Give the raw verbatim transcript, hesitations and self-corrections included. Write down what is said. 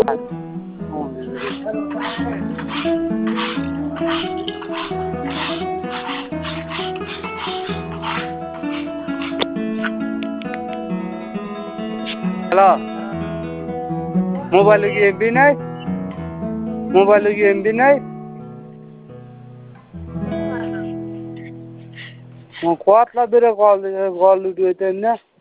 hello mobile की MB नहीं mobile की एमबी नहीं म कतला बेर कल कल उठ्यो त